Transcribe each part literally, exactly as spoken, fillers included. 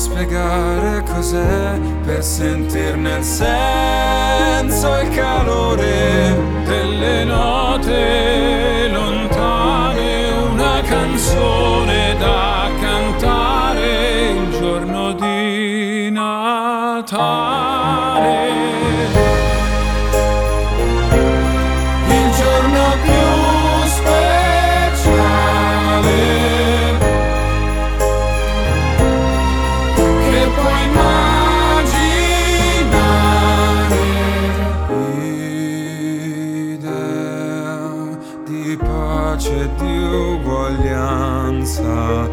spiegare cos'è per sentirne il senso e il calore delle note lontane, una canzone da cantare il giorno di Natale. Il giorno più speciale che puoi immaginare, idea di pace e di uguaglianza.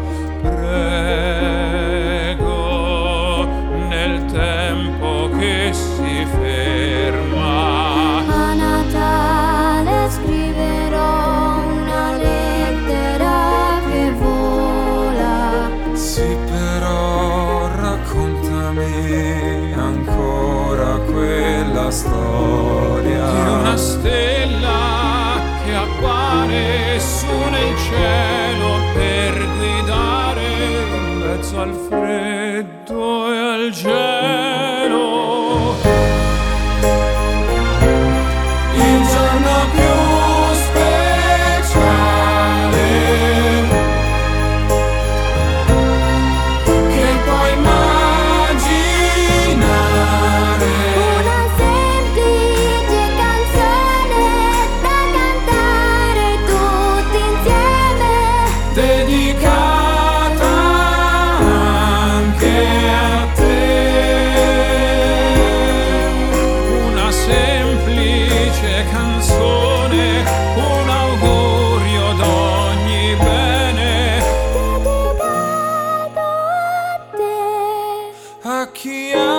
Prego nel tempo che si ferma. A Natale scriverò una lettera che vola. Sì, però raccontami ancora quella storia Di una stella che appare su nel cielo per guidare in mezzo al freddo e al gelo. il giorno più speciale che puoi immaginare. Una semplice canzone da cantare tutti insieme. Dedicata anche a te. Una semplice canzone, un augurio d'ogni bene. Dedicato a te. A chi